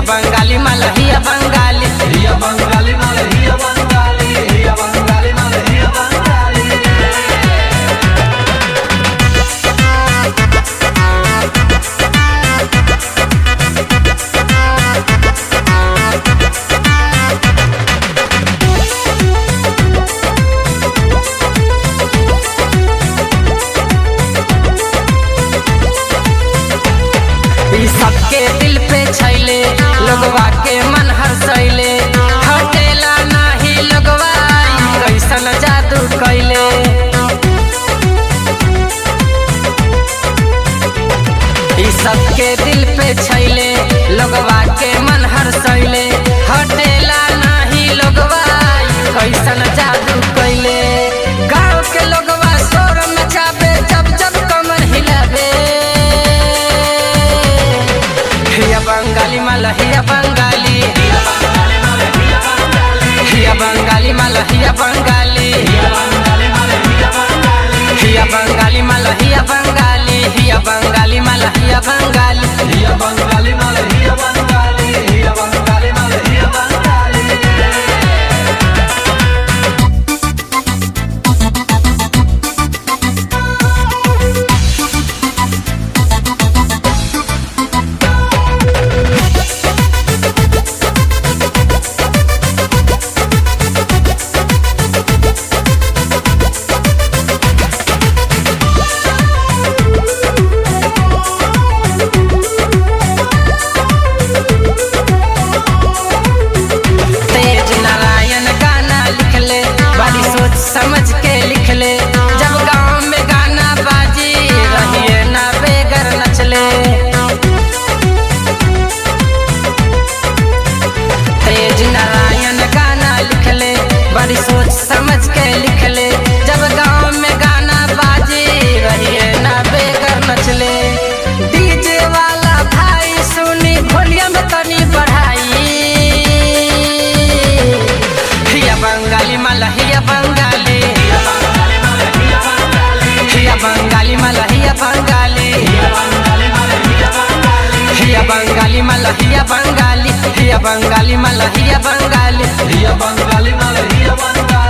बंगाली मलहिया बंगाली, हिया बंगाली मलहिया बंगाली, हिया बंगाली मलहिया बंगाली। सबके दिल पे छैले लोगवा के मन हर्षैले, हटेला नाही लोगवा कैसन जादू कैले। सबके दिल पे छैले लोगवा के मन हर्षैले, हटेला नाही लोगवा कैसन जादू कैले। गाँव के लोगवा शोर मचावे जब जब कमर हिलावे, हिया बंगाली मलहिया बंगाली, हिया बंगाली मलहिया बंगाली, हिया बंगाली मलहिया बंगाली, हिया बंगाली मलहिया बंगाली, हिया बंगाली मलहिया बंगाली, हिया बंगाली मलहिया बंगाली। समझ के लिख ले जब गाँव में गाना बाजी, रहिए ना बेगर नचले। तेज नारायण गाना लिख ले, बड़ी सोच समझ के लिख ले, जब गाँव में गाना बाजी, रहिए ना बेगर नचले। डीजे वाला भाई सुनी वॉल्यूम तनी बढ़ाई, हिया बंगाली मलहिया बंगाली, हिया बंगाली मलहिया बंगाली, हिया बंगाली मलहिया बंगाली, हिया बंगाली मलहिया बंगाली, हिया बंगाली मलहिया बंगाली।